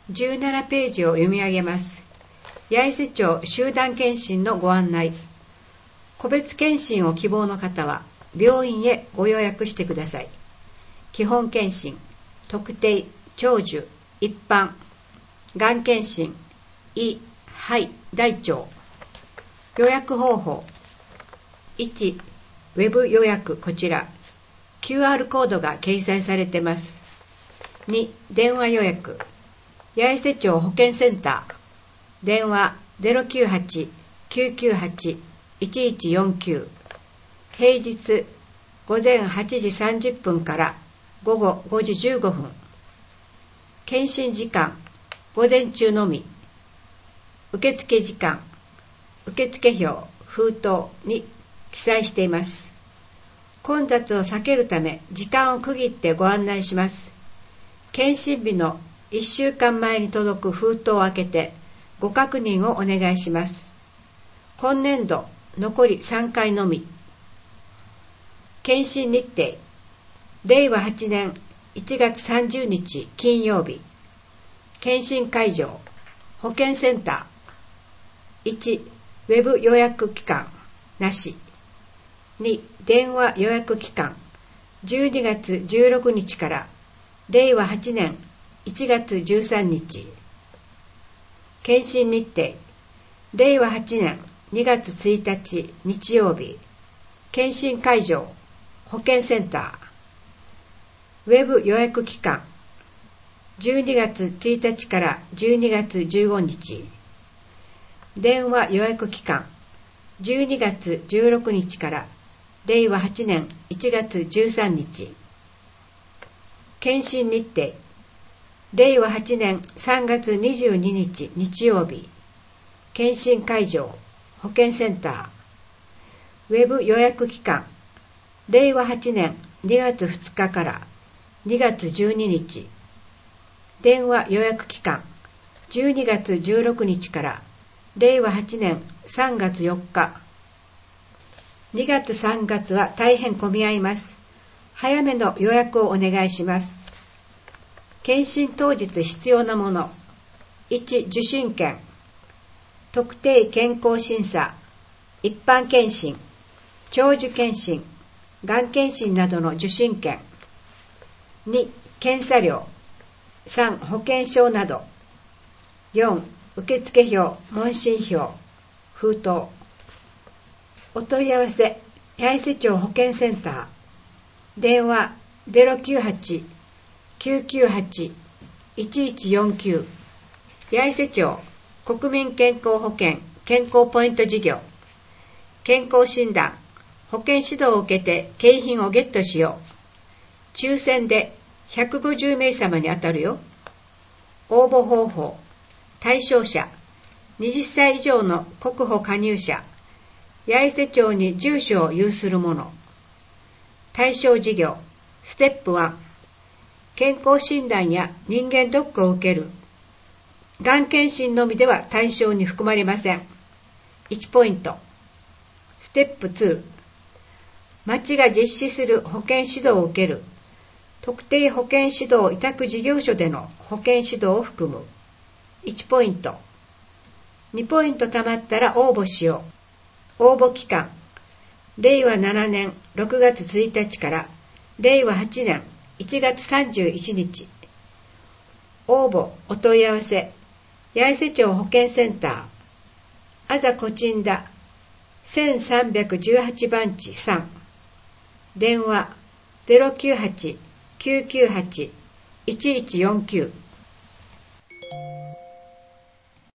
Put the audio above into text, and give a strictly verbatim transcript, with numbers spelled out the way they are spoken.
じゅうななページを読み上げます。八重瀬町集団検診のご案内。個別検診を希望の方は病院へご予約してください。基本検診、特定、長寿、一般、がん検診、胃、肺、大腸。予約方法。いち、ウェブ予約こちら。キューアール コードが掲載されてます。に、電話予約。八重瀬町保健センター。電話 ゼロきゅうはち きゅうきゅうはち いちいちよんきゅう。平日午前はちじさんじゅっぷんから午後ごじじゅうごふん。検診時間、午前中のみ。受付時間、受付表、封筒に記載しています。混雑を避けるため時間を区切ってご案内します。検診日のいっしゅうかんまえに届く封筒を開けてご確認をお願いします。今年度残りさんかいのみ。検診日程、れいわはちねんいちがつさんじゅうにち金曜日。検診会場、保健センター。いち、ウェブ予約期間、なし。に、電話予約期間、じゅうにがつじゅうろくにちかられいわはちねんいちがつじゅうさんにち。検診日程、れいわはちねんにがつついたち日曜日。検診会場、保健センター。ウェブ予約期間、じゅうにがつついたちからじゅうにがつじゅうごにち。電話予約期間、じゅうにがつじゅうろくにちかられいわはちねんいちがつじゅうさんにち。検診日程、れいわはちねんさんがつにじゅうににち日曜日。検診会場、保健センター。ウェブ予約期間、れいわはちねんにがつふつかからにがつじゅうににち。電話予約期間、じゅうにがつじゅうろくにちかられいわはちねんさんがつよっか。にがつさんがつは大変混み合います。早めの予約をお願いします。検診当日必要なもの。いち、受診券。特定健康審査、一般検診、長寿検診、がん検診などの受診券。に、検査料。さん、保険証など。よん、受付表、問診票、封筒。お問い合わせ、八重瀬町保健センター。電話 ゼロきゅうはち きゅうきゅうはち いちいちよんきゅう。八重瀬町国民健康保険健康ポイント事業。健康診断、保険指導を受けて景品をゲットしよう。抽選でひゃくごじゅうめいさまに当たるよ。応募方法、対象者、はたち以上の国保加入者、八重瀬町に住所を有する者。対象事業、ステップいち、健康診断や人間ドックを受ける。がん検診のみでは対象に含まれません。いちポイント。ステップに、町が実施する保険指導を受ける。特定保険指導委託事業所での保険指導を含む。いちポイント。にポイント貯まったら応募しよう。応募期間、れいわななねんろくがつついたちかられいわはちねんいちがつさんじゅういちにち。応募お問い合わせ、八重瀬町保健センター、あざこちんだせんさんびゃくじゅうはちばんちさん。電話 ゼロきゅうはち きゅうきゅうはち いちいちよんきゅう。